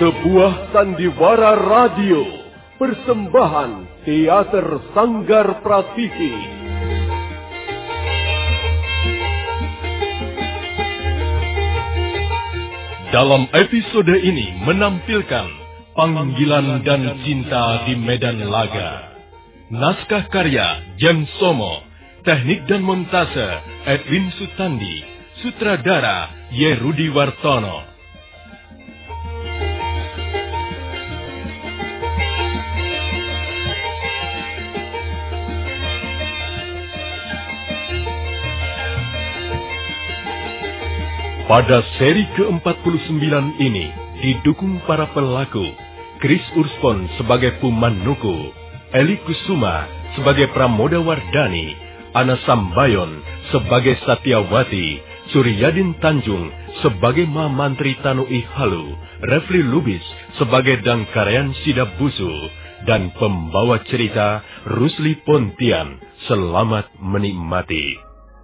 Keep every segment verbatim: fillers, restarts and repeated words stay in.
Sebuah sandiwara radio, persembahan Teater Sanggar Prativi. Dalam episode ini menampilkan Panggilan dan Cinta di Medan Laga. Naskah karya Jem Somo, teknik dan montase Edwin Sutandi, sutradara Yerudi Wartono. Pada seri ke empat puluh sembilan ini didukung para pelaku Chris Urspon sebagai Pumanuku, Eli Kusuma sebagai Pramoda Wardani, Ana Sambayon sebagai Satyawati, Suryadin Tanjung sebagai Ma Mantri Tanui Halu, Refli Lubis sebagai Dangkarayan Sidabusu, dan pembawa cerita Rusli Pontian. Selamat menikmati.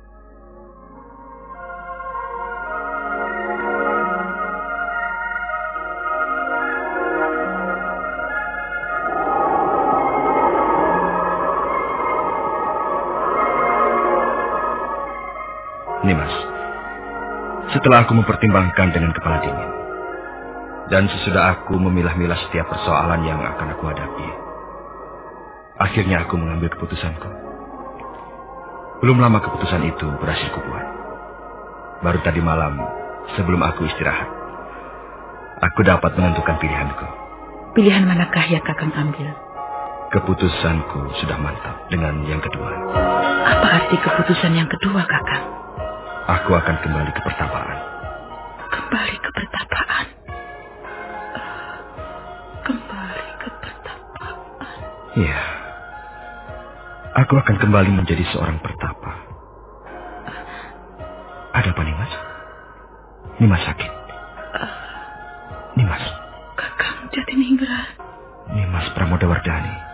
Nimas, setelah aku mempertimbangkan dengan kepala dingin, dan sesudah aku memilah-milah setiap persoalan yang akan aku hadapi, akhirnya aku mengambil keputusanku. Belum lama keputusan itu berhasil kubuat. Baru tadi malam, sebelum aku istirahat, aku dapat menentukan pilihanku. Pilihan manakah yang Kakang ambil? Keputusanku sudah mantap dengan yang kedua. Apa arti keputusan yang kedua, Kakang? Aku akan kembali ke pertapaan. Kembali ke pertapaan? Uh, kembali ke pertapaan? Iya. Aku akan kembali menjadi seorang pertapa. Uh, Ada apa, Nimas? Nimas sakit? Uh, Nimas? Kakang Jatiningrat. Nimas Pramoda Wardani.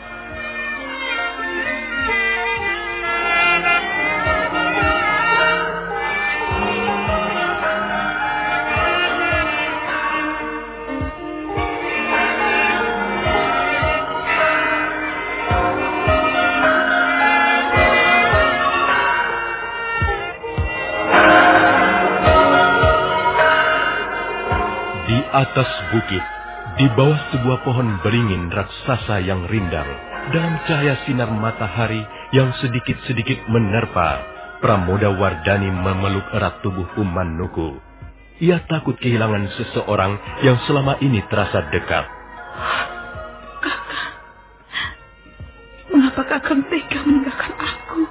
Atas bukit, di bawah sebuah pohon beringin raksasa yang rindang, dalam cahaya sinar matahari yang sedikit-sedikit menerpa, Pramoda Wardani memeluk erat tubuh Pumanuku. Ia takut kehilangan seseorang yang selama ini terasa dekat. Kakang, mengapa Kakang tega meninggalkan aku?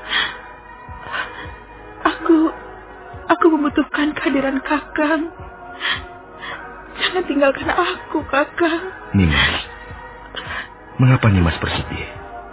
Aku, aku membutuhkan kehadiran Kakang. Jangan tinggalkan aku, Kakang. Nimas, mengapa Nimas bersedih?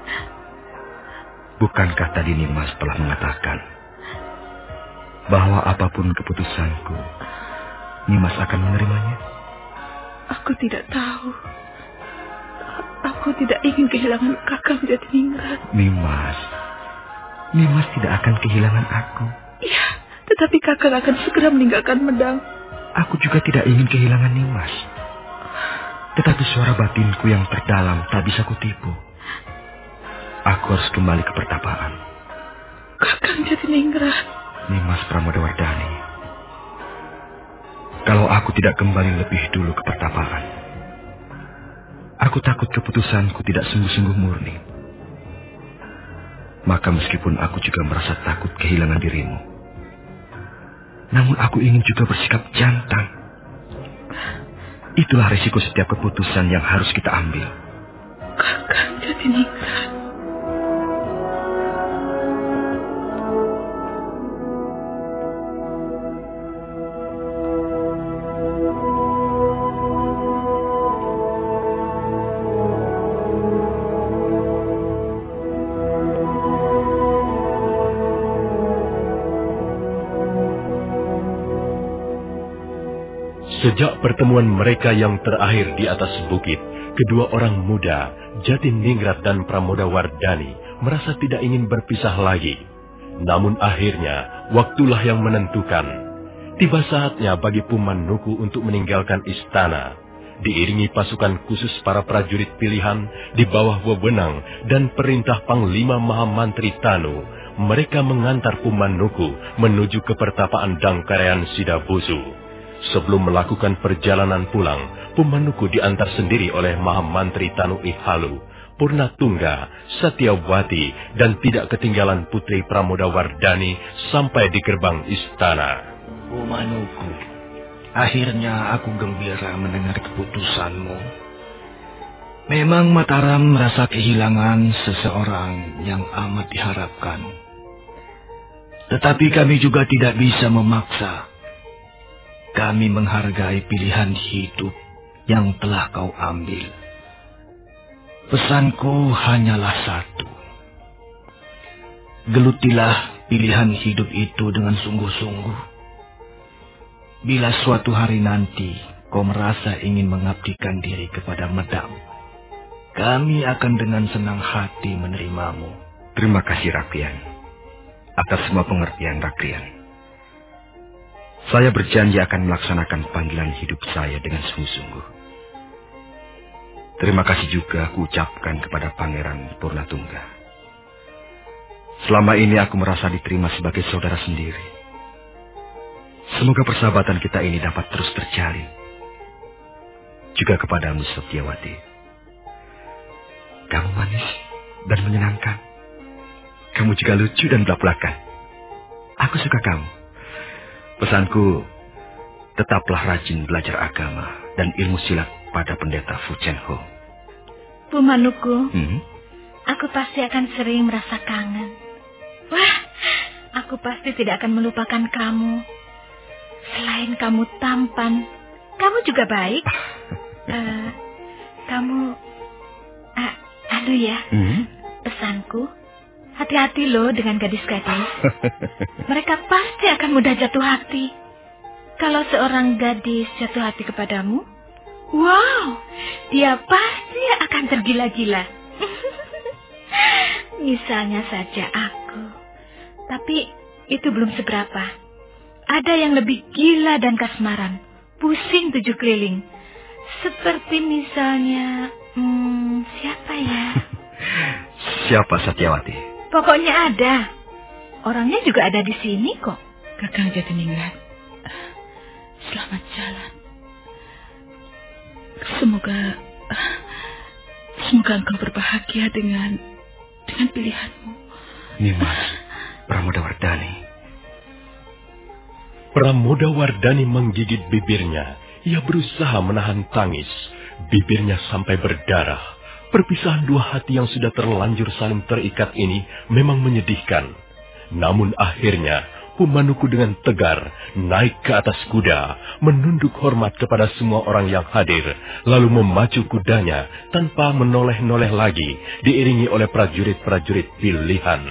Bukankah tadi Nimas telah mengatakan bahwa apapun keputusanku, Nimas akan menerimanya? Aku tidak tahu. Aku tidak ingin kehilangan Kakang Jatiningrat. Nimas, Nimas tidak akan kehilangan aku. Iya, tetapi Kakang akan segera meninggalkan Medang. Aku juga tidak ingin kehilangan Nimas. Tetapi suara batinku yang terdalam tak bisa kutipu. Aku harus kembali ke pertapaan. Kakang Jatiningrat. Nimas Pramoda Wardani. Kalau aku tidak kembali lebih dulu ke pertapaan, aku takut keputusanku tidak sungguh-sungguh murni. Maka meskipun aku juga merasa takut kehilangan dirimu, namun aku ingin juga bersikap jantan. Itulah risiko setiap keputusan yang harus kita ambil. Kakang Jatiningrat. Sejak pertemuan mereka yang terakhir di atas bukit, kedua orang muda, Jatiningrat dan Pramoda Wardani, merasa tidak ingin berpisah lagi. Namun akhirnya, waktulah yang menentukan. Tiba saatnya bagi Pumanuku untuk meninggalkan istana. diiringi pasukan khusus para prajurit pilihan di bawah wewenang dan perintah Panglima Mahamantri Tanu, mereka mengantar Pumanuku menuju ke pertapaan Dangkarean Sidabusu. Sebelum melakukan perjalanan pulang, Pumanuku diantar sendiri oleh Mahamantri Tanu Ihalu, Purnatungga, Satyawati, dan tidak ketinggalan Putri Pramodawardhani sampai di gerbang istana. Pumanuku, akhirnya aku gembira mendengar keputusanmu. Memang Mataram merasa kehilangan seseorang yang amat diharapkan. Tetapi kami juga tidak bisa memaksa. Kami menghargai pilihan hidup yang telah kau ambil. Pesanku hanyalah satu. Gelutilah pilihan hidup itu dengan sungguh-sungguh. Bila suatu hari nanti kau merasa ingin mengabdikan diri kepada Medang, kami akan dengan senang hati menerimamu. Terima kasih, Rakrian, atas semua pengertian, Rakrian. Saya berjanji akan melaksanakan panggilan hidup saya dengan sungguh-sungguh. Terima kasih juga aku ucapkan kepada Pangeran Purnatungga. Selama ini aku merasa diterima sebagai saudara sendiri. Semoga persahabatan kita ini dapat terus terjalin. Juga kepadamu, Satyawati. Kamu manis dan menyenangkan. Kamu juga lucu dan belak-belakan. Aku suka kamu. Pesanku, tetaplah rajin belajar agama dan ilmu silat pada pendeta Fu Chen Ho. Pumanuku, Hmm? aku pasti akan sering merasa kangen. Wah, aku pasti tidak akan melupakan kamu. Selain kamu tampan, kamu juga baik. uh, kamu, uh, aduh ya, Hmm? pesanku, hati-hati loh dengan gadis-gadis. Mereka pasti akan mudah jatuh hati. Kalau seorang gadis jatuh hati kepadamu, wow, dia pasti akan tergila-gila. Misalnya saja aku. Tapi itu belum seberapa. Ada yang lebih gila dan kasmaran, pusing tujuh keliling. Seperti misalnya, hmm, siapa ya? Siapa, Satyawati? Pokoknya ada. Orangnya juga ada di sini kok. Kakang Jatiningrat, selamat jalan. Semoga, semoga engkau berbahagia dengan dengan pilihanmu. Nimas Pramodawardhani. Pramodawardhani menggigit bibirnya. Ia berusaha menahan tangis. Bibirnya sampai berdarah. Perpisahan dua hati yang sudah terlanjur saling terikat ini memang menyedihkan. Namun akhirnya Pumanuku dengan tegar naik ke atas kuda, menunduk hormat kepada semua orang yang hadir, lalu memacu kudanya tanpa menoleh-noleh lagi, diiringi oleh prajurit-prajurit pilihan.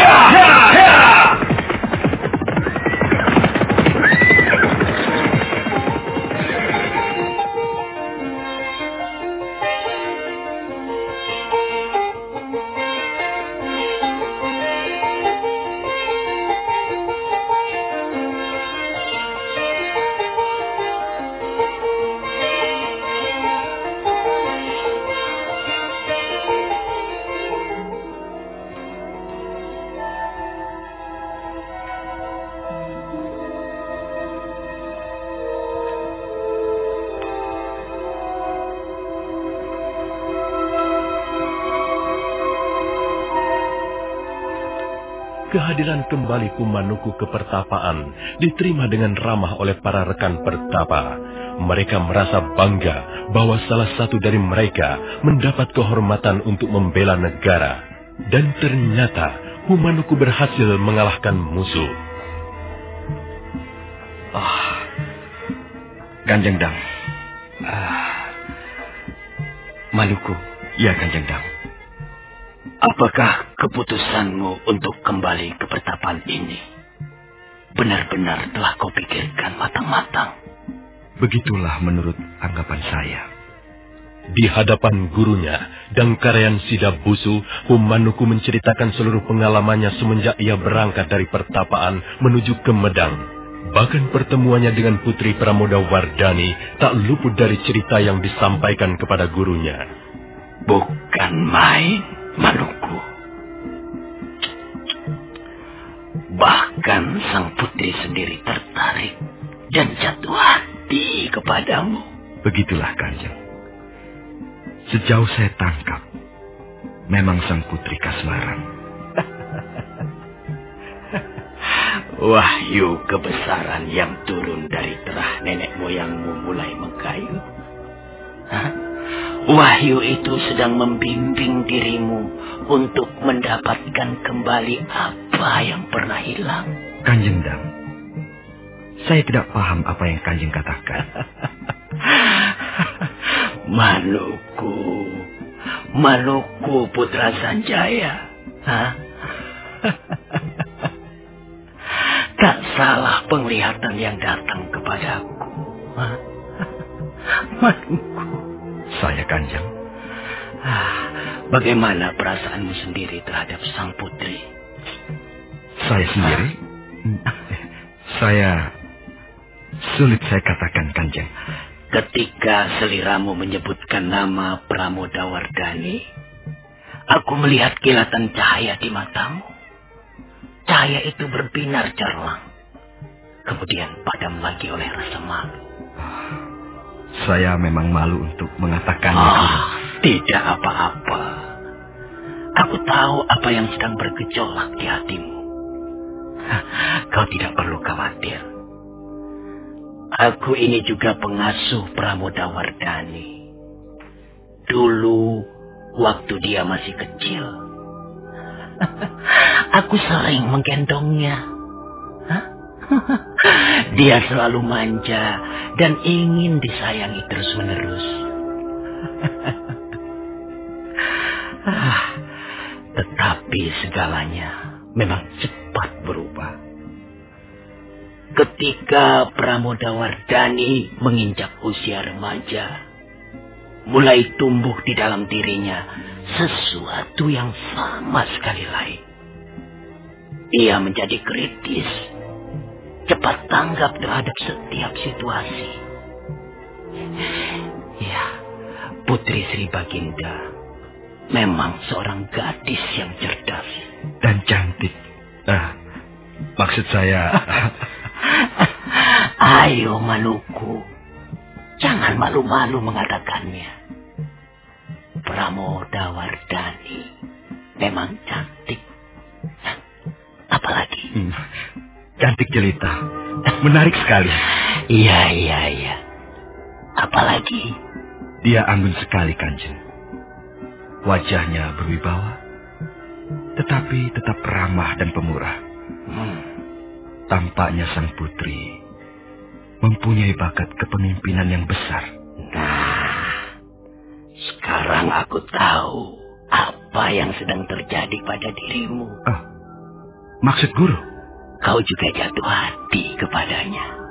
Kehadiran kembali Pumanuku ke pertapaan diterima dengan ramah oleh para rekan pertapa. Mereka merasa bangga bahwa salah satu dari mereka mendapat kehormatan untuk membela negara. Dan ternyata Pumanuku berhasil mengalahkan musuh. Oh, Kanjeng Dang. Ah, Manuku. Ya, Kanjeng Dang. Apakah keputusanmu untuk kembali ke pertapaan ini benar-benar telah kau pikirkan matang-matang? Begitulah menurut anggapan saya. Di hadapan gurunya, Dangkarean Sidabusu, Pumanuku menceritakan seluruh pengalamannya semenjak ia berangkat dari pertapaan menuju ke Medang. Bahkan pertemuannya dengan Putri Pramodawardhani tak luput dari cerita yang disampaikan kepada gurunya. Bukan main, Maluku. Bahkan sang putri sendiri tertarik dan jatuh hati kepadamu. Begitulah, Kanjeng. Sejauh saya tangkap, memang sang putri kasmaran. Wahyu kebesaran yang turun dari terah nenek moyangmu mulai mengkayu. Hah? Wahyu itu sedang membimbing dirimu untuk mendapatkan kembali apa yang pernah hilang. Kanjeng Dam, saya tidak paham apa yang Kanjeng katakan. Maluku, Maluku putra Sanjaya. Hah? Tak salah penglihatan yang datang kepadaku. Hah? Maluku. Saya, Kanjeng. Ah, bagaimana perasaanmu sendiri terhadap sang putri? Saya sendiri? Saya... Sulit saya katakan, Kanjeng. Ketika seliramu menyebutkan nama Pramodawardhani, aku melihat kilatan cahaya di matamu. Cahaya itu berbinar cemerlang, kemudian padam lagi oleh rasa malu. Saya memang malu untuk mengatakannya. Oh, tidak apa-apa. Aku tahu apa yang sedang bergejolak di hatimu. Kau tidak perlu khawatir. Aku ini juga pengasuh Pramodawardhani. Dulu, waktu dia masih kecil, aku sering menggendongnya. Dia selalu manja dan ingin disayangi terus-menerus. Tetapi segalanya memang cepat berubah. Ketika Pramodawardhani menginjak usia remaja, mulai tumbuh di dalam dirinya sesuatu yang sama sekali lain. Ia menjadi kritis, cepat tanggap terhadap setiap situasi. Ya, Putri Sri Baginda memang seorang gadis yang cerdas dan cantik. Ah, maksud saya... Ayo, Maluku, jangan malu-malu mengatakannya. Pramodawardhani memang cantik. Apalagi? Hmm, cantik jelita. Menarik sekali. Iya, iya, iya. Apalagi? Dia anggun sekali, Kanjeng. Wajahnya berwibawa, tetapi tetap ramah dan pemurah. Hmm. Tampaknya sang putri mempunyai bakat kepemimpinan yang besar. Nah, sekarang aku tahu apa yang sedang terjadi pada dirimu. Oh, maksud guru? Kau juga jatuh hati kepadanya.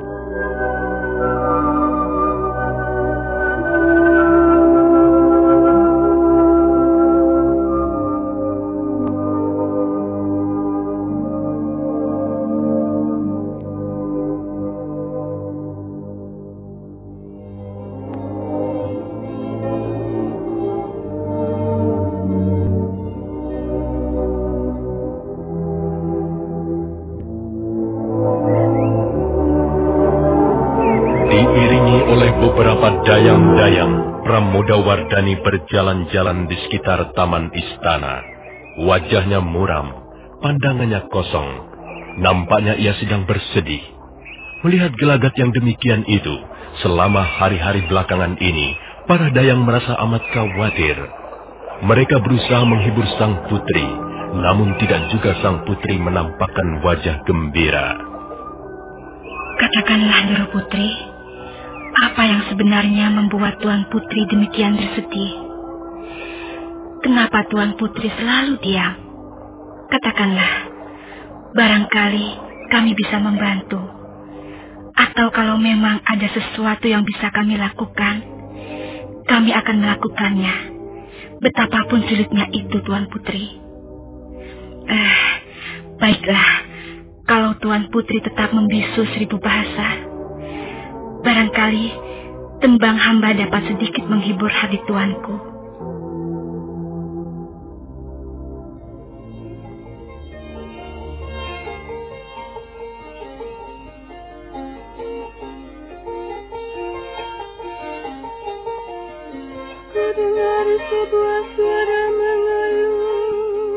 Beberapa dayang-dayang, Pramodawardhani berjalan-jalan di sekitar taman istana. Wajahnya muram, pandangannya kosong. Nampaknya ia sedang bersedih. Melihat gelagat yang demikian itu, selama hari-hari belakangan ini, para dayang merasa amat khawatir. Mereka berusaha menghibur sang putri, namun tidak juga sang putri menampakkan wajah gembira. Katakanlah, Ndoro Putri, apa yang sebenarnya membuat Tuan Putri demikian bersedih? Kenapa Tuan Putri selalu diam? Katakanlah, barangkali kami bisa membantu. Atau kalau memang ada sesuatu yang bisa kami lakukan, kami akan melakukannya. Betapapun sulitnya itu, Tuan Putri. Eh, baiklah, kalau Tuan Putri tetap membisu seribu bahasa. Barangkali tembang hamba dapat sedikit menghibur hati tuanku. Dengar sebuah suara mengeluh,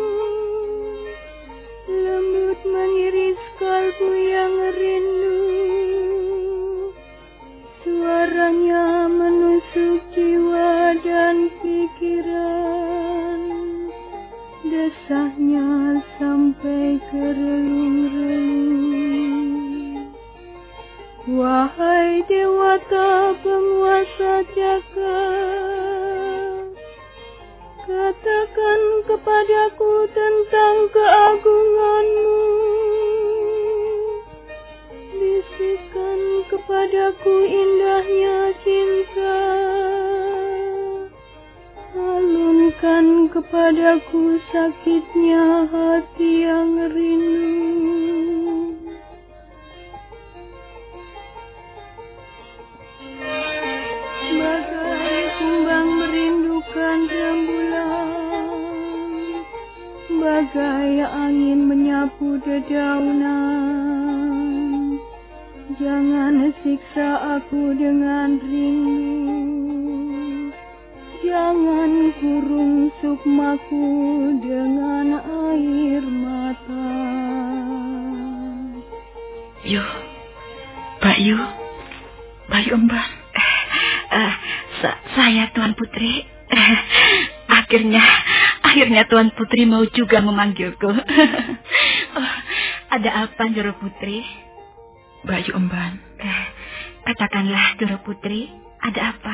lembut mengiris kalbu yang rindu. Suaranya menusuk jiwa dan pikiran, desahnya sampai ke relung-relung. Wahai dewata penguasa jagat, katakan kepadaku tentang keagunganmu. Bisikan kepadaku indahnya cinta. Alunkan kepadaku sakitnya hati yang rindu. Bagai kumbang merindukan rembulan, bagai angin menyapu dedaunan, jangan siksa aku dengan rindu, jangan kurung sukmaku dengan air mata. Yu, Pak Yu, Bayu Emban. Uh, sa saya Tuan Putri. Uh, akhirnya, akhirnya Tuan Putri mau juga memanggilku. Oh, ada apa, Doro Putri? Bayu Emban. Uh, katakanlah, Doro Putri, ada apa?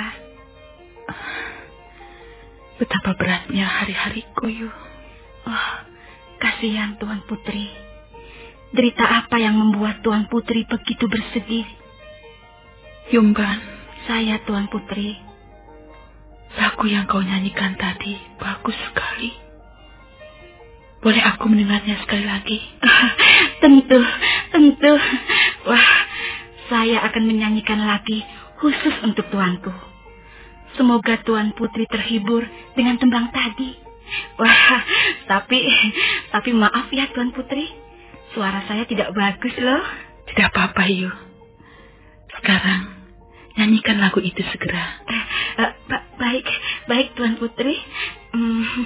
Betapa beratnya hari-hariku, Yu. Oh, kasihan Tuan Putri. Derita apa yang membuat Tuan Putri begitu bersedih? Yumban. Saya Tuan Putri. Lagu yang kau nyanyikan tadi bagus sekali. Boleh aku mendengarnya sekali lagi? Tentu, tentu. Wah, saya akan menyanyikan lagi khusus untuk tuanku. Semoga Tuan Putri terhibur dengan tembang tadi. Wah, tapi, tapi maaf ya Tuan Putri. Suara saya tidak bagus loh. Tidak apa-apa, Yu. Sekarang nyanyikan lagu itu segera. Uh, uh, ba baik, baik Tuan Putri. Hmm.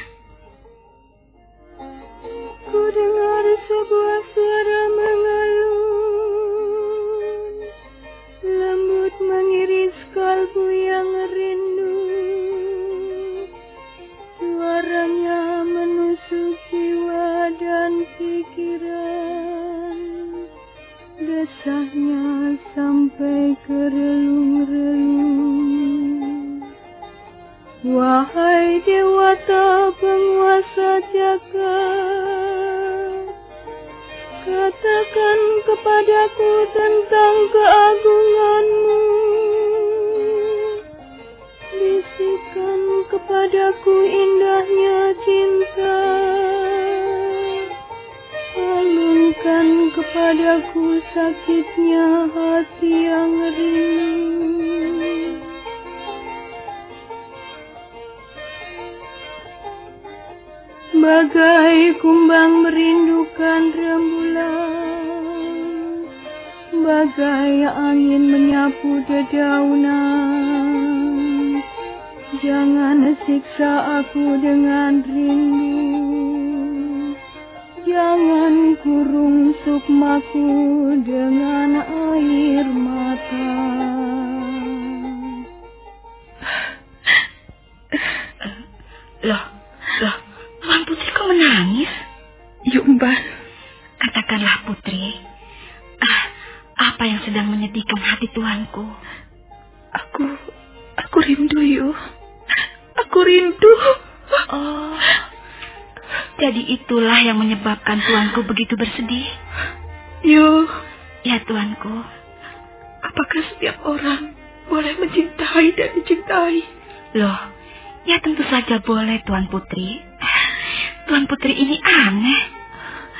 Ku dengar sebuah suara mengeluh, lembut mengiris kalbu yang rindu. Suaranya menusuk jiwa dan pikiran, desahnya sampai ke relung-relung. Wahai dewata penguasa jagat, katakan kepadaku tentang keagunganmu. Bisikan kepadaku indahnya cinta. Alunkan kepadaku sakitnya hati yang rindu. Bagai kumbang merindukan rembulan, bagai angin menyapu dedaunan, jangan siksa aku dengan rindu, jangan kurung sukmaku dengan air mata. Loh, loh, Tuan Putri kok menangis? Yumban. Katakanlah Putri, ah, apa yang sedang menyedihkan hati tuanku? Aku, aku rindu, Yu. Aku rindu. Oh, jadi itulah yang menyebabkan tuanku begitu bersedih. Yu. Ya tuanku. Apakah setiap orang boleh mencintai dan dicintai? Loh, ya tentu saja boleh Tuan Putri. Tuan Putri ini aneh.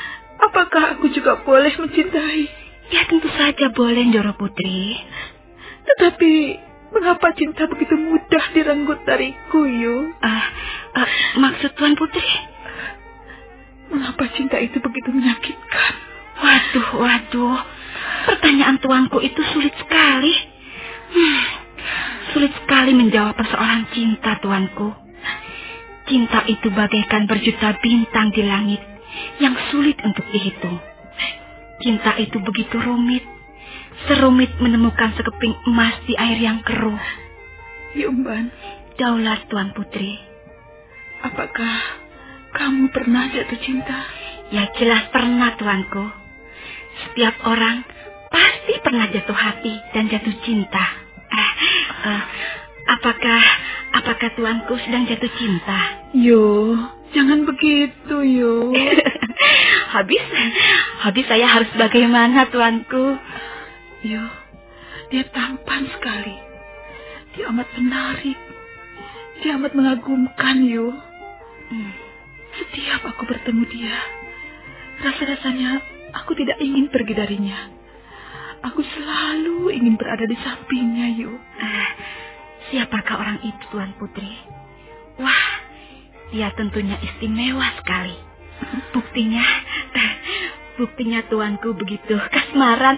apakah aku juga boleh mencintai? Ya tentu saja boleh, Ndoro Putri. Tetapi mengapa cinta begitu mudah direnggut dariku, Yu? Uh, uh, maksud Tuan Putri? Mengapa cinta itu begitu menyakitkan? Waduh, waduh. Pertanyaan tuanku itu sulit sekali. Hmm, sulit sekali menjawab persoalan cinta, tuanku. Cinta itu bagaikan berjuta bintang di langit yang sulit untuk dihitung. Cinta itu begitu rumit, serumit menemukan sekeping emas di air yang keruh. Yumban, daulat Tuan Putri. Apakah kamu pernah jatuh cinta? Ya jelas pernah, tuanku. Setiap orang pasti pernah jatuh hati dan jatuh cinta. Eh, uh, apakah apakah tuanku sedang jatuh cinta? Yo, jangan begitu, Yo. habis, habis saya harus bagaimana, tuanku? Yo, dia tampan sekali. Dia amat menarik. Dia amat mengagumkan, Yo. Hmm. Setiap aku bertemu dia, rasa-rasanya aku tidak ingin pergi darinya. Aku selalu ingin berada di sampingnya, Yu. Uh, siapakah orang itu, Tuan Putri? Wah, dia tentunya istimewa sekali. Buktinya, uh, buktinya tuanku begitu kasmaran.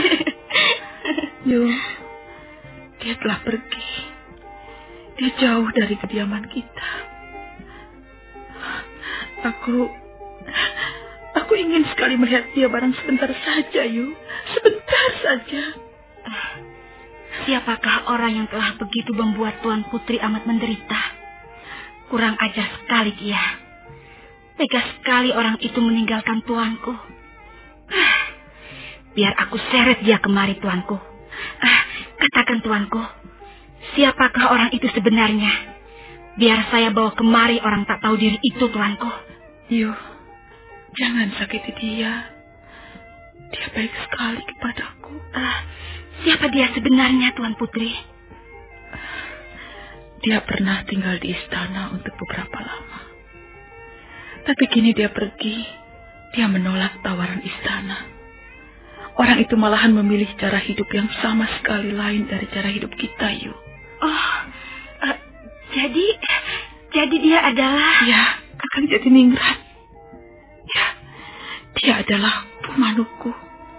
Yu, dia telah pergi. Dia jauh dari kediaman kita. Aku... Aku ingin sekali melihat dia barang sebentar saja, Yu. Sebentar saja. Uh, siapakah orang yang telah begitu membuat Tuan Putri amat menderita? Kurang ajar sekali dia. Tega sekali orang itu meninggalkan tuanku. Uh, biar aku seret dia kemari, tuanku. Uh, katakan, tuanku, siapakah orang itu sebenarnya? Biar saya bawa kemari orang tak tahu diri itu, tuanku. Yu, jangan sakiti dia. Dia baik sekali kepadaku. Uh, siapa dia sebenarnya, Tuan Putri? Dia pernah tinggal di istana untuk beberapa lama. Tapi kini dia pergi. Dia menolak tawaran istana. Orang itu malahan memilih cara hidup yang sama sekali lain dari cara hidup kita, Yu. Oh, uh, jadi, jadi dia adalah... Ya, Kakang Jatiningrat. Ya, dia adalah pemanuku.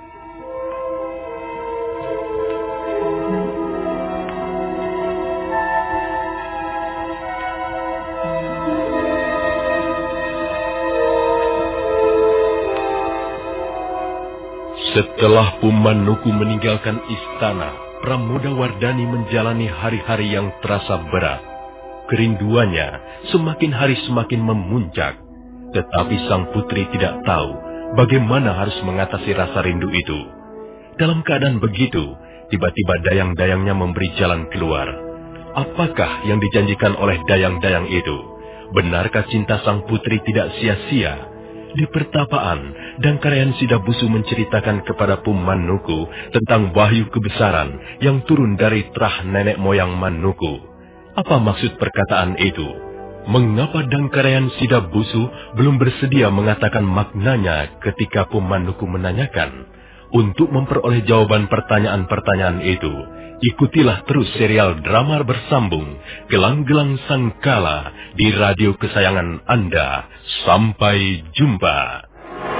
Setelah Pumanuku meninggalkan istana, Pramodawardhani menjalani hari-hari yang terasa berat. Kerinduannya semakin hari semakin memuncak. Tetapi sang putri tidak tahu bagaimana harus mengatasi rasa rindu itu. Dalam keadaan begitu, tiba-tiba dayang-dayangnya memberi jalan keluar. Apakah yang dijanjikan oleh dayang-dayang itu? Benarkah cinta sang putri tidak sia-sia? Di pertapaan, Dangkarayan Sidabusu menceritakan kepada Pumanuku tentang wahyu kebesaran yang turun dari terah nenek moyang Manuku. Apa maksud perkataan itu? Mengapa Dangkarayan Sidabusu belum bersedia mengatakan maknanya ketika Pumanuku menanyakan? Untuk memperoleh jawaban pertanyaan-pertanyaan itu, ikutilah terus serial drama bersambung Gelang-Gelang Sangkala di radio kesayangan Anda. Sampai jumpa.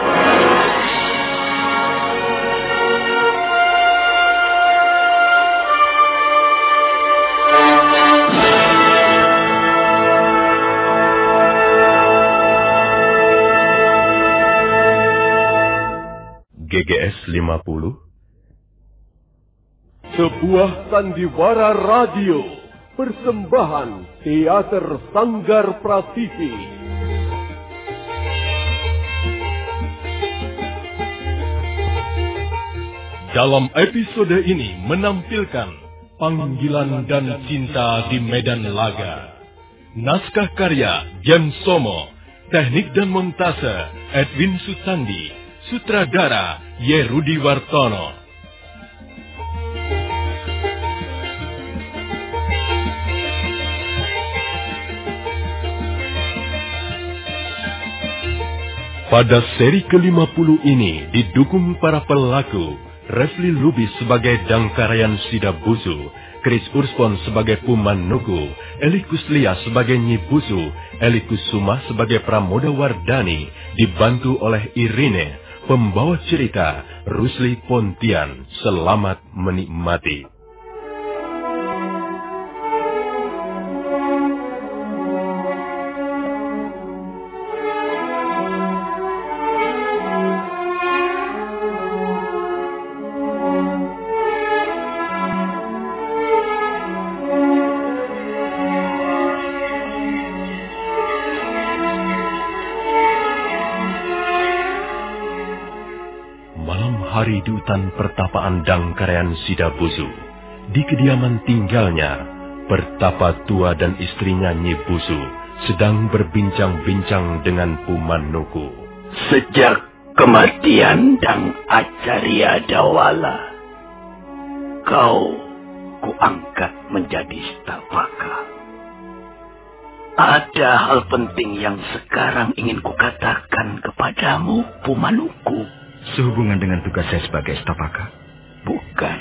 G G S lima puluh Sebuah sandiwara radio persembahan Teater Sanggar Prativi. Dalam episode ini menampilkan Panggilan dan Cinta di Medan Laga. Naskah karya James Somo, teknik dan montase Edwin Susandi. Sutradara Y. Rudi Wartono. Pada seri ke lima puluh ini didukung para pelaku Refli Lubis sebagai Dangkarayan Sidabusu, Chris Urspon sebagai Pumanuku, Eli Kuslia sebagai Nyi Busu, Eli Kusuma sebagai Pramoda Wardani, dibantu oleh Irene, pembawa cerita Rusli Pontian. Selamat menikmati. Hari di hutan pertapaan Dangkarayan Sidabusu, di kediaman tinggalnya, pertapa tua dan istrinya Nyi Busu sedang berbincang-bincang dengan Pumanuku. Sejak kematian Dang Acarya Dawala, kau kuangkat menjadi stapaka. Ada hal penting yang sekarang ingin kukatakan kepadamu, Pumanuku. Sehubungan dengan tugas saya sebagai stapaka? Bukan.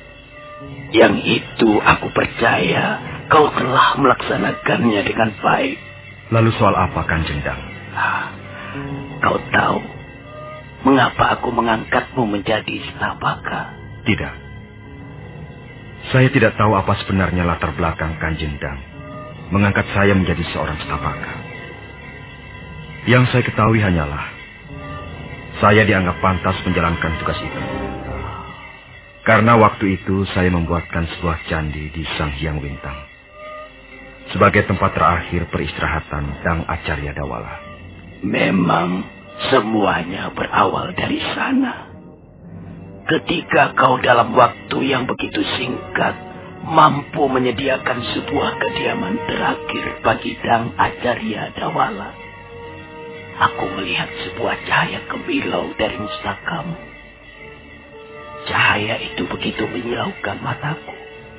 Yang itu aku percaya kau telah melaksanakannya dengan baik. Lalu soal apa, Kanjeng Dang? Ah, kau tahu mengapa aku mengangkatmu menjadi stapaka? Tidak. Saya tidak tahu apa sebenarnya latar belakang Kanjeng Dang mengangkat saya menjadi seorang stapaka. Yang saya ketahui hanyalah saya dianggap pantas menjalankan tugas itu. Karena waktu itu saya membuatkan sebuah candi di Sang Hyang Wintang sebagai tempat terakhir peristirahatan Dang Acarya Dawala. Memang semuanya berawal dari sana. Ketika kau dalam waktu yang begitu singkat mampu menyediakan sebuah kediaman terakhir bagi Dang Acarya Dawala, aku melihat sebuah cahaya kemilau dari mustakamu. Cahaya itu begitu menyilaukan mataku.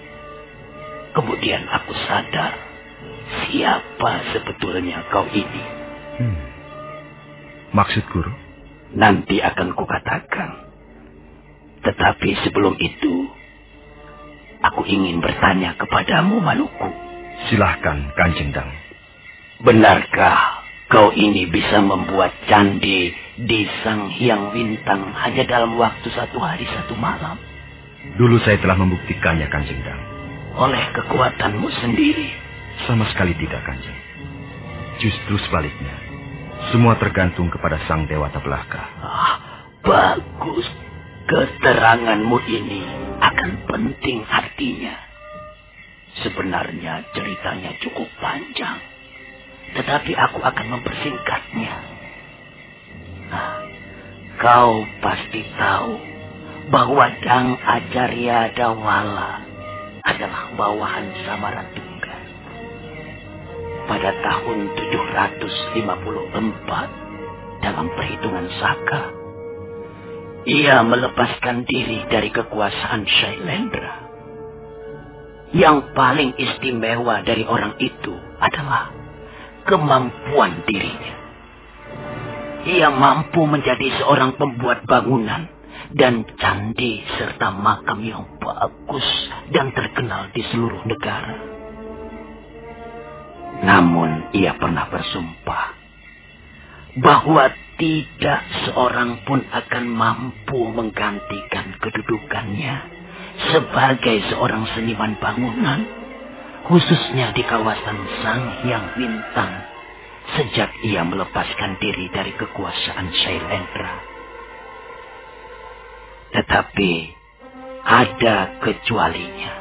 Kemudian aku sadar siapa sebetulnya kau ini. Hmm. Maksud guru? Nanti akan kukatakan. Tetapi sebelum itu, aku ingin bertanya kepadamu, Manuku. Silahkan, Kanjeng Dang. Benarkah kau ini bisa membuat candi di Sang Hyang Wintang hanya dalam waktu satu hari satu malam? Dulu saya telah membuktikannya, Kanjeng Dang. Oleh kekuatanmu sendiri? Sama sekali tidak, Kanjeng. Justru sebaliknya. Semua tergantung kepada Sang Dewata Belaka. Ah, bagus. Keteranganmu ini akan penting artinya. Sebenarnya ceritanya cukup panjang, tetapi aku akan mempersingkatnya. Nah, kau pasti tahu bahwa Dang Acarya Dawala adalah bawahan Samaratungga. Pada tahun tujuh ratus lima puluh empat, dalam perhitungan Saka, ia melepaskan diri dari kekuasaan Shailendra. Yang paling istimewa dari orang itu adalah kemampuan dirinya. Ia mampu menjadi seorang pembuat bangunan dan candi serta makam yang bagus dan terkenal di seluruh negara. Namun ia pernah bersumpah bahwa tidak seorang pun akan mampu menggantikan kedudukannya sebagai seorang seniman bangunan, khususnya di kawasan Sang Hyang Wintang, sejak ia melepaskan diri dari kekuasaan Shailendra. Tetapi ada kecualinya.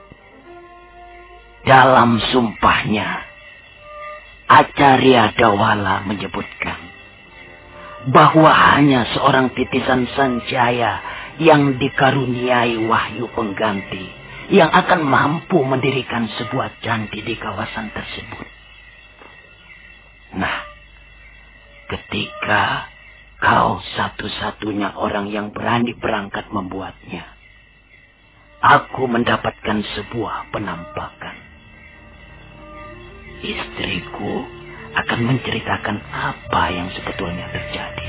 Dalam sumpahnya, Acarya Dawala menyebutkan bahwa hanya seorang titisan Sanjaya yang dikaruniai wahyu pengganti yang akan mampu mendirikan sebuah candi di kawasan tersebut. Nah, ketika kau satu-satunya orang yang berani berangkat membuatnya, aku mendapatkan sebuah penampakan. Istriku akan menceritakan apa yang sebetulnya terjadi.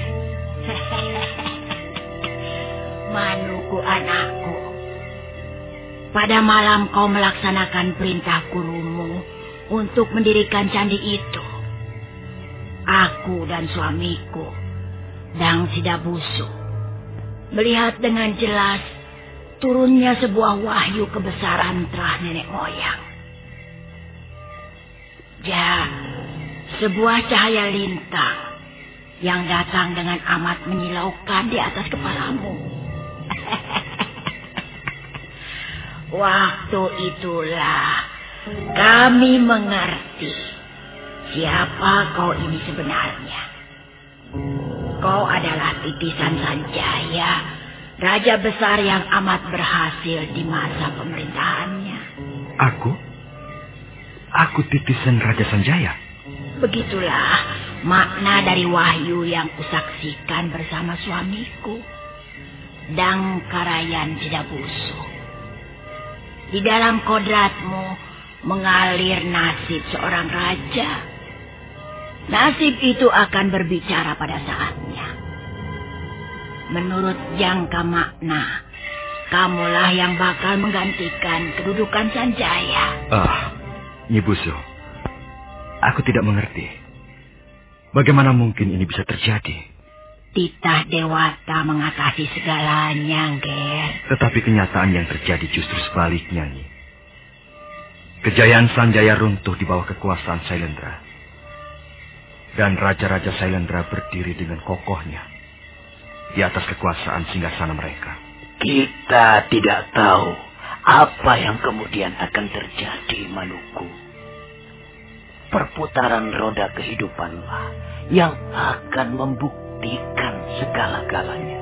Manuku anakku, pada malam kau melaksanakan perintah gurumu untuk mendirikan candi itu. Aku dan suamiku, Dang Sidabusu, melihat dengan jelas turunnya sebuah wahyu kebesaran terah nenek moyang. Ya, sebuah cahaya lintang yang datang dengan amat menyilaukan di atas kepalamu. Waktu itulah kami mengerti siapa kau ini sebenarnya. Kau adalah titisan Sanjaya, raja besar yang amat berhasil di masa pemerintahannya. Aku? Aku titisan Raja Sanjaya? Begitulah makna dari wahyu yang kusaksikan bersama suamiku, Dang Karayan Sidabusu. Di dalam kodratmu mengalir nasib seorang raja. Nasib itu akan berbicara pada saatnya. Menurut jangka makna, kamulah yang bakal menggantikan kedudukan Sanjaya. Ah, Nyi Busu, aku tidak mengerti. Bagaimana mungkin ini bisa terjadi? Titah Dewata mengatasi segalanya, Ger. Tetapi kenyataan yang terjadi justru sebaliknya, Nyi. Kejayaan Sanjaya runtuh di bawah kekuasaan Sailendra. Dan raja-raja Sailendra berdiri dengan kokohnya di atas kekuasaan singgasana mereka. Kita tidak tahu apa yang kemudian akan terjadi, Manuku. Perputaran roda kehidupanlah yang akan membuktikan segala-galanya.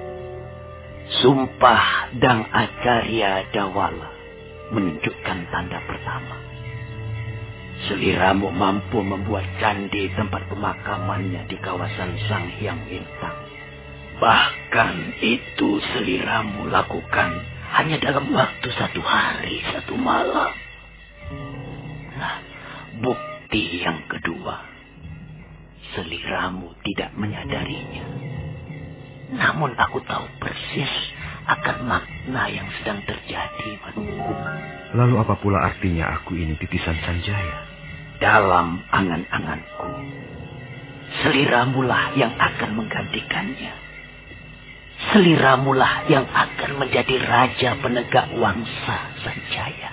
Sumpah Dang Acarya Dawala menunjukkan tanda pertama. Seliramu mampu membuat candi tempat pemakamannya di kawasan Sang Hyang Bintang. Bahkan itu seliramu lakukan hanya dalam waktu satu hari, satu malam. Nah, bukti yang kedua, seliramu tidak menyadarinya. Namun aku tahu persis akan makna yang sedang terjadi, Manuku. Lalu apa pula artinya aku ini titisan Sanjaya? Dalam angan-anganku, seliramulah yang akan menggantikannya. Seliramulah yang akan menjadi raja penegak wangsa Sanjaya.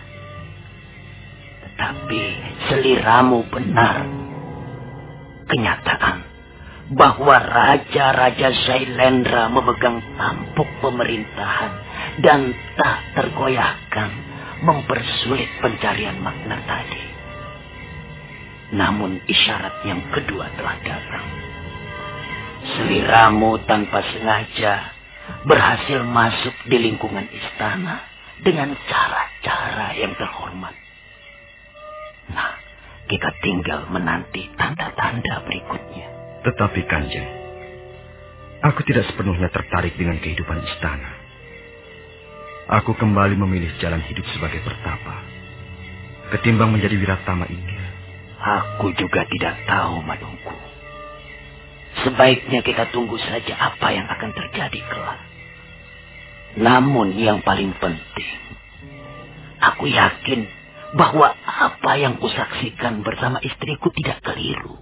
Tetapi seliramu benar. Kenyataan bahwa raja-raja Sailendra memegang tampuk pemerintahan dan tak tergoyahkan mempersulit pencarian makna tadi. Namun isyarat yang kedua telah datang. Seliramu tanpa sengaja berhasil masuk di lingkungan istana dengan cara-cara yang terhormat. Nah, kita tinggal menanti tanda-tanda berikutnya. Tetapi Kanjeng, aku tidak sepenuhnya tertarik dengan kehidupan istana. Aku kembali memilih jalan hidup sebagai pertapa, ketimbang menjadi wiratama ini. Aku juga tidak tahu, Manuku. Sebaiknya kita tunggu saja apa yang akan terjadi kelak. Namun yang paling penting, aku yakin bahwa apa yang kusaksikan bersama istriku tidak keliru.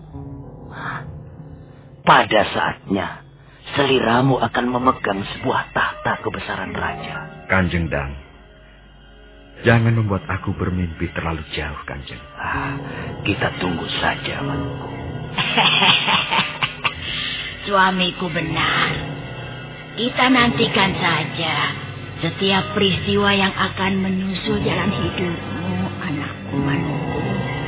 Pada saatnya, seliramu akan memegang sebuah tahta kebesaran raja. Kanjeng Dang, jangan membuat aku bermimpi terlalu jauh, Kanjeng. Ah, kita tunggu saja, Manuku. Suamiku benar. Kita nantikan saja setiap peristiwa yang akan menyusul jalan hidupmu, anakku Manuku.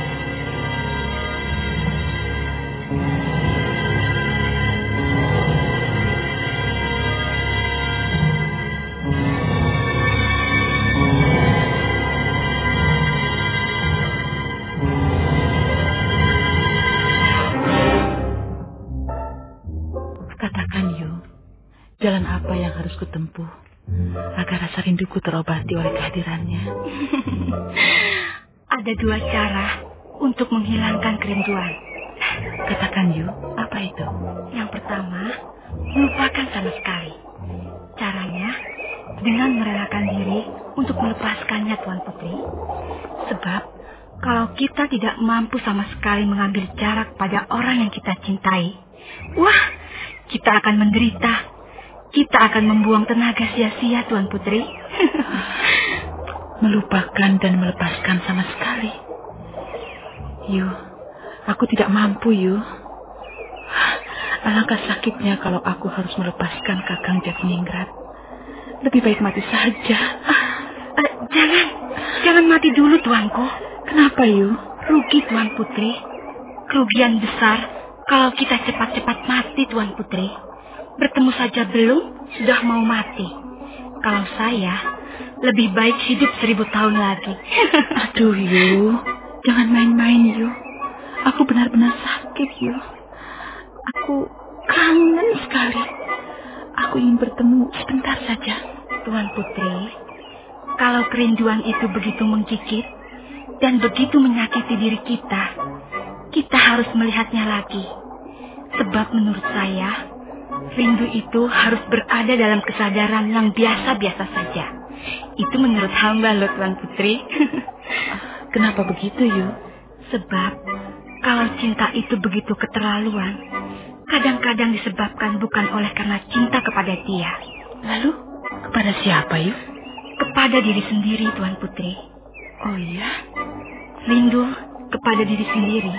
Jalan apa yang harus kutempuh agar rasa rinduku terobati oleh kehadirannya? Ada dua cara untuk menghilangkan kerinduan. Katakan, Yu, apa itu? Yang pertama, melupakan sama sekali. Caranya dengan merelakan diri untuk melepaskannya, Tuan Putri. Sebab kalau kita tidak mampu sama sekali mengambil jarak pada orang yang kita cintai, wah, kita akan menderita. Kita akan membuang tenaga sia-sia, Tuan Putri. Melupakan dan melepaskan sama sekali. Yu, aku tidak mampu, Yu. Alangkah sakitnya kalau aku harus melepaskan Kakang Jatmingrat. Lebih baik mati saja. Uh, uh, jangan, jangan mati dulu, Tuanku. Kenapa, Yu? Rugi, Tuan Putri. Kerugian besar kalau kita cepat-cepat mati, Tuan Putri. Bertemu saja belum, sudah mau mati. Kalau saya, lebih baik hidup seribu tahun lagi. Aduh, Yu. Jangan main-main, Yu. Aku benar-benar sakit, Yu. Aku kangen sekali. Aku ingin bertemu sebentar saja. Tuan Putri, kalau kerinduan itu begitu menggigit dan begitu menyakiti diri kita, kita harus melihatnya lagi. Sebab menurut saya, rindu itu harus berada dalam kesadaran yang biasa-biasa saja. Itu menurut hamba loh, Tuan Putri. Kenapa begitu, Yu? Sebab kalau cinta itu begitu keterlaluan, kadang-kadang disebabkan bukan oleh karena cinta kepada dia. Lalu, kepada siapa, Yu? Kepada diri sendiri, Tuan Putri. Oh iya? Rindu kepada diri sendiri.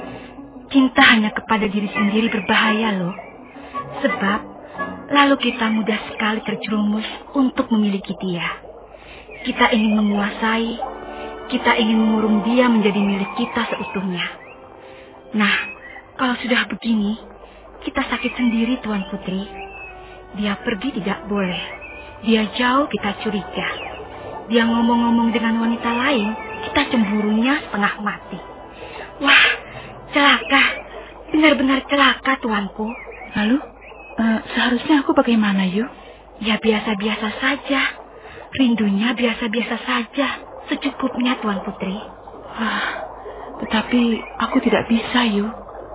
Cinta hanya kepada diri sendiri berbahaya loh. Sebab lalu kita mudah sekali terjerumus untuk memiliki dia. Kita ingin menguasai, kita ingin mengurung dia menjadi milik kita seutuhnya. Nah, kalau sudah begini, kita sakit sendiri, Tuan Putri. Dia pergi tidak boleh. Dia jauh, kita curiga. Dia ngomong-ngomong dengan wanita lain, kita cemburunya setengah mati. Wah, celaka. Benar-benar celaka, Tuanku. Lalu, uh, seharusnya aku bagaimana, Yu? Ya biasa-biasa saja. Rindunya biasa-biasa saja. Secukupnya, Tuan Putri. Wah, tetapi aku tidak bisa, Yu.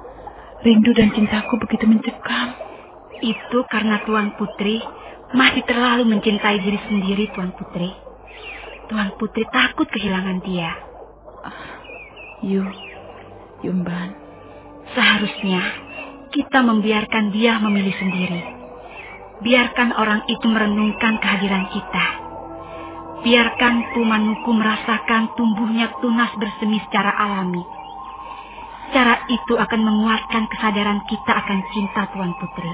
Rindu dan cintaku begitu mencekam. Itu karena Tuan Putri masih terlalu mencintai diri sendiri, Tuan Putri. Tuan Putri takut kehilangan dia. Yu, Yumban. Seharusnya kita membiarkan dia memilih sendiri. Biarkan orang itu merenungkan kehadiran kita. Biarkan Pumanuku merasakan tumbuhnya tunas bersemi secara alami. Cara itu akan menguatkan kesadaran kita akan cinta, Tuan Putri.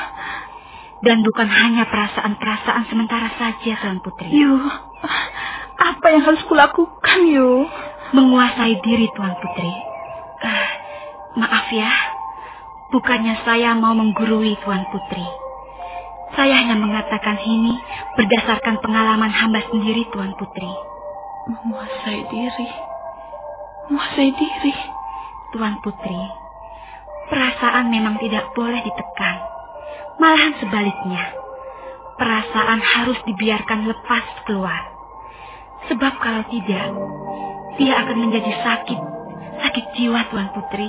Dan bukan hanya perasaan-perasaan sementara saja, Tuan Putri. Yu, apa yang harus kulakukan, Yu? Menguasai diri, Tuan Putri. Uh, maaf ya, bukannya saya mau menggurui Tuan Putri. Saya hanya mengatakan ini berdasarkan pengalaman hamba sendiri, Tuan Putri. Menguasai diri. Menguasai diri. Tuan Putri, perasaan memang tidak boleh ditekan. Malahan sebaliknya, perasaan harus dibiarkan lepas keluar. Sebab kalau tidak, dia akan menjadi sakit. Sakit jiwa, Tuan Putri.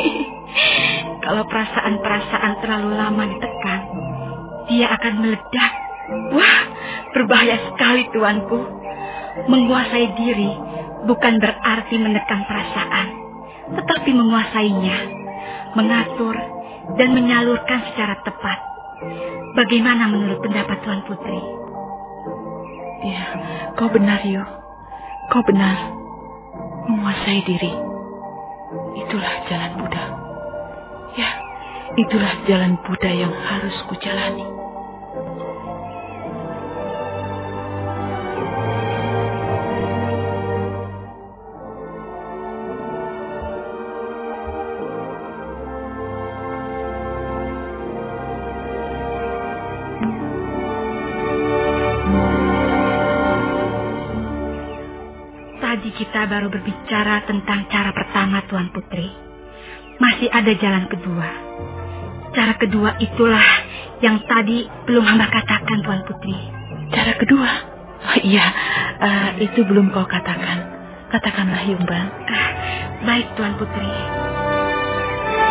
Kalau perasaan-perasaan terlalu lama ditekan, dia akan meledak. Wah, berbahaya sekali, Tuanku. Menguasai diri bukan berarti menekan perasaan, tetapi menguasainya, mengatur, dan menyalurkan secara tepat. Bagaimana menurut pendapat Tuan Putri? Ya, kau benar, Yu. Kau benar. Menguasai diri. Itulah jalan Buddha. Ya, itulah jalan Buddha yang harus kujalani. Tadi kita baru berbicara tentang cara pertama, Tuan Putri. Masih ada jalan kedua. Cara kedua itulah yang tadi belum hamba katakan, Tuan Putri. Cara kedua? Oh, iya, uh, itu belum kau katakan. Katakanlah, Yumban. Uh, baik, Tuan Putri.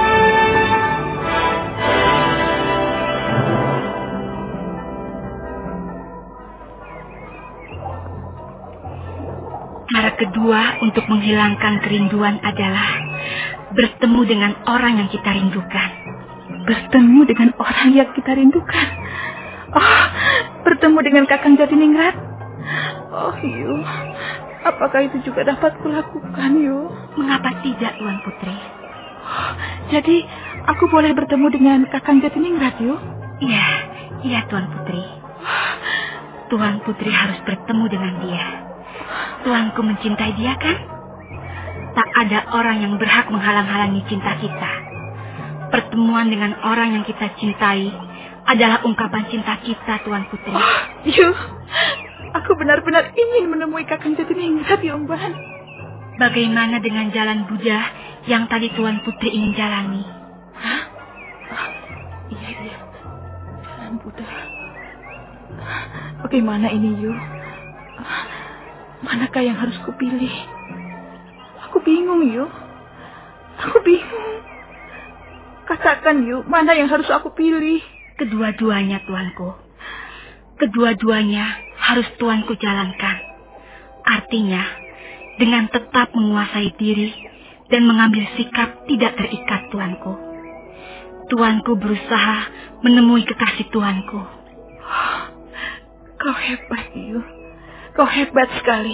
kedua untuk menghilangkan kerinduan adalah bertemu dengan orang yang kita rindukan. Bertemu dengan orang yang kita rindukan? Oh, bertemu dengan Kakang Jatiningrat? Oh, Yu, apakah itu juga dapat kulakukan, Yu? Mengapa tidak, Tuan Putri? Oh, jadi, aku boleh bertemu dengan Kakang Jatiningrat, Yu? Iya, iya Tuan Putri. Tuan Putri harus bertemu dengan dia. Tuanku mencintai dia, kan? Tak ada orang yang berhak menghalang-halangi cinta kita. Pertemuan dengan orang yang kita cintai adalah ungkapan cinta kita, Tuan Putri. Oh, Yu, aku benar-benar ingin menemui Kakang Jatiningrat, Yomban. Bagaimana dengan jalan Buddha yang tadi Tuan Putri ingin jalani? Hah? Oh, iya, iya. Jalan Buddha. Bagaimana ini, Yu? Manakah yang harus kupilih? Aku bingung, Yu. Aku bingung. Katakan, Yu, mana yang harus aku pilih? Kedua-duanya, Tuanku. Kedua-duanya harus Tuanku jalankan. Artinya, dengan tetap menguasai diri dan mengambil sikap tidak terikat, Tuanku. Tuanku berusaha menemui kekasih Tuanku. Oh, kau hebat, Yu. Kau hebat sekali.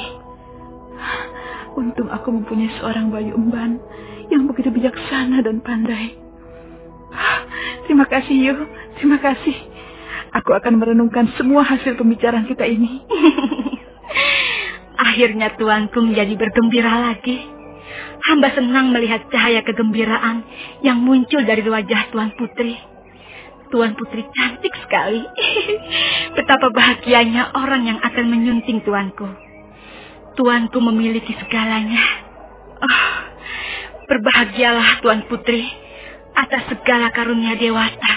Untung aku mempunyai seorang Bayu Emban yang begitu bijaksana dan pandai. Terima kasih, Yu. Terima kasih. Aku akan merenungkan semua hasil pembicaraan kita ini. Akhirnya Tuanku menjadi bergembira lagi. Hamba senang melihat cahaya kegembiraan yang muncul dari wajah Tuan Putri. Tuan Putri cantik sekali. Betapa bahagianya orang yang akan menyunting Tuanku. Tuanku memiliki segalanya. Oh, berbahagialah Tuan Putri atas segala karunia dewata.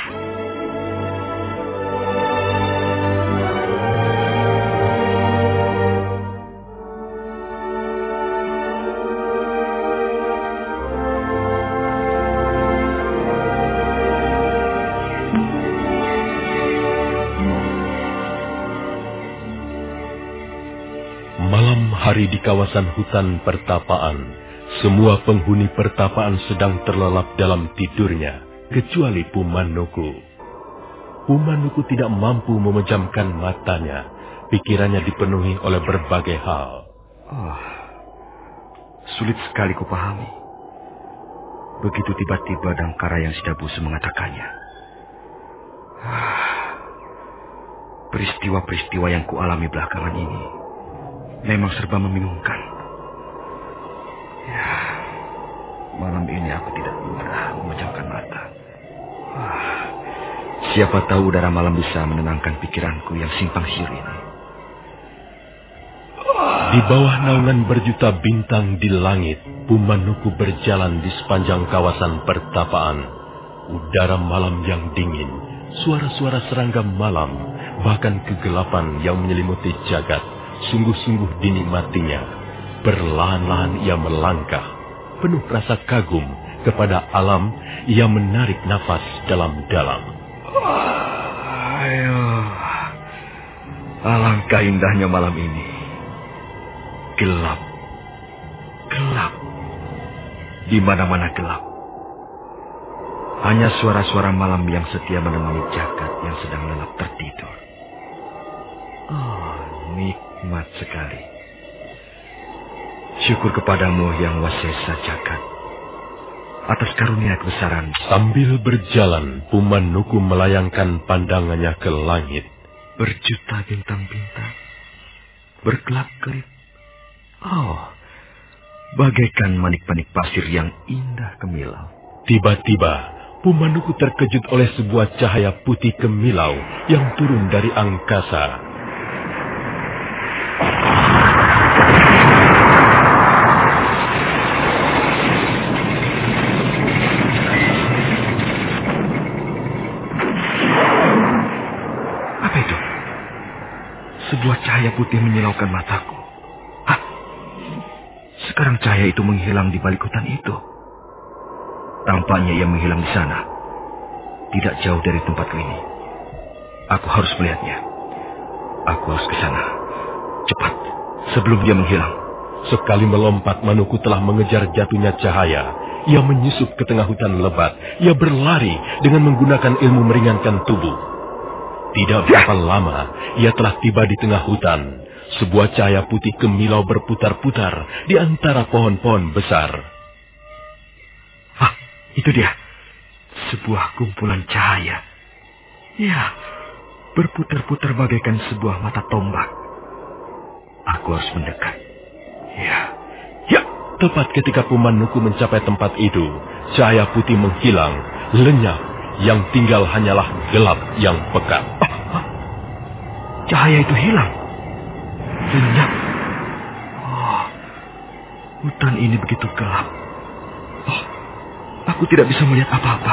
Malam hari di kawasan hutan pertapaan, semua penghuni pertapaan sedang terlelap dalam tidurnya, kecuali Pumanuku. Pumanuku tidak mampu memejamkan matanya, pikirannya dipenuhi oleh berbagai hal. Oh, sulit sekali kupahami. Begitu tiba-tiba Dangkara yang Sidabusu mengatakannya. Peristiwa-peristiwa yang kualami belakangan ini memang serba membingungkan. Ya, malam ini aku tidak pernah memejamkan mata. Wah, siapa tahu udara malam bisa menenangkan pikiranku yang simpang siur ini. Di bawah naungan berjuta bintang di langit, Pumanuku berjalan di sepanjang kawasan pertapaan. Udara malam yang dingin, suara-suara serangga malam, bahkan kegelapan yang menyelimuti jagat, sungguh-sungguh dinikmatinya. Perlahan-lahan ia melangkah, penuh rasa kagum kepada alam. Ia menarik nafas dalam-dalam. Ayo, alangkah indahnya malam ini. Gelap, gelap, di mana-mana gelap. Hanya suara-suara malam yang setia menemani jagat yang sedang lelap tertidur. Oh, nikmat sekali. Syukur kepadamu yang wasesa jagat atas karunia kebesaran. Sambil berjalan, Pumanuku melayangkan pandangannya ke langit. Berjuta bintang-bintang berkelap-kelip. Oh, bagaikan manik-manik pasir yang indah kemilau. Tiba-tiba, Pumanuku terkejut oleh sebuah cahaya putih kemilau yang turun dari angkasa. Apa itu? Sebuah cahaya putih menyilaukan mataku. Hah? Sekarang cahaya itu menghilang di balik hutan itu. Tampaknya ia menghilang di sana, tidak jauh dari tempatku ini. Aku harus melihatnya. Aku harus ke sana. Cepat, sebelum dia menghilang. Sekali melompat, Manuku telah mengejar jatuhnya cahaya. Ia menyusup ke tengah hutan lebat. Ia berlari dengan menggunakan ilmu meringankan tubuh. Tidak berapa lama, ia telah tiba di tengah hutan. Sebuah cahaya putih kemilau berputar-putar di antara pohon-pohon besar. Ah, itu dia. Sebuah kumpulan cahaya. Ya, berputar-putar bagaikan sebuah mata tombak. Aku harus mendekat. Ya, ya. Tepat ketika Pumanuku mencapai tempat itu, cahaya putih menghilang, lenyap. Yang tinggal hanyalah gelap yang pekat. Ah, cahaya itu hilang. Lenyap. Oh, hutan ini begitu gelap. Oh, aku tidak bisa melihat apa-apa.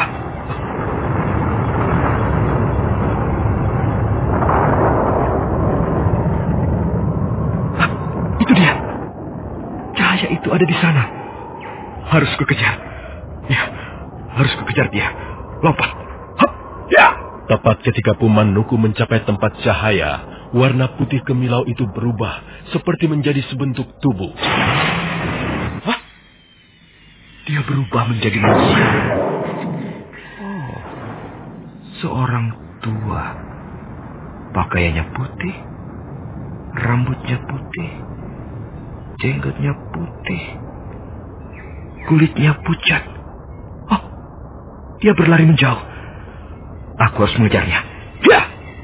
Ah, itu dia. Cahaya itu ada di sana. Harus kukejar. Ya, harus kukejar dia. Lompat. Hup, ya. Tepat ketika Pumanuku mencapai tempat cahaya, warna putih kemilau itu berubah seperti menjadi sebentuk tubuh. Hah? Dia berubah menjadi manusia. Oh, seorang tua. Pakaiannya putih, rambutnya putih, jenggotnya putih, kulitnya pucat. Oh, dia berlari menjauh. Aku harus mengejarnya. Ya!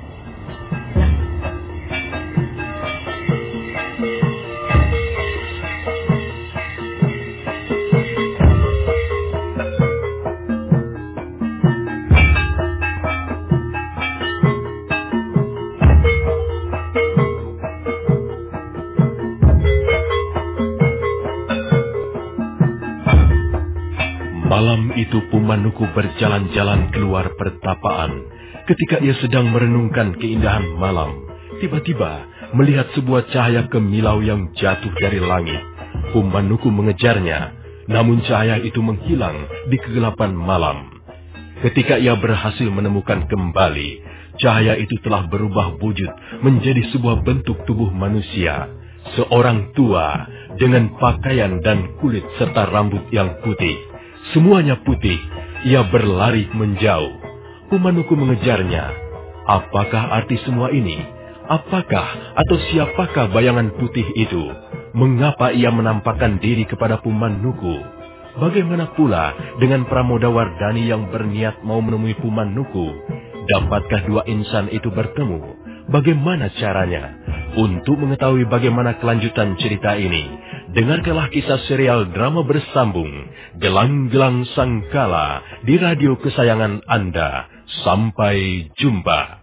Malam itu Pumanuku berjalan-jalan keluar pertapaan. Ketika ia sedang merenungkan keindahan malam, tiba-tiba melihat sebuah cahaya kemilau yang jatuh dari langit. Pumanuku mengejarnya, namun cahaya itu menghilang di kegelapan malam. Ketika ia berhasil menemukan kembali, cahaya itu telah berubah wujud menjadi sebuah bentuk tubuh manusia. Seorang tua dengan pakaian dan kulit serta rambut yang putih. Semuanya putih, ia berlari menjauh. Pumanuku mengejarnya. Apakah arti semua ini? Apakah atau siapakah bayangan putih itu? Mengapa ia menampakkan diri kepada Pumanuku? Bagaimana pula dengan Pramodawardhani yang berniat mau menemui Pumanuku? Dapatkah dua insan itu bertemu? Bagaimana caranya? Untuk mengetahui bagaimana kelanjutan cerita ini, dengarkanlah kisah serial drama bersambung Gelang-Gelang Sangkala di radio kesayangan Anda. Sampai jumpa.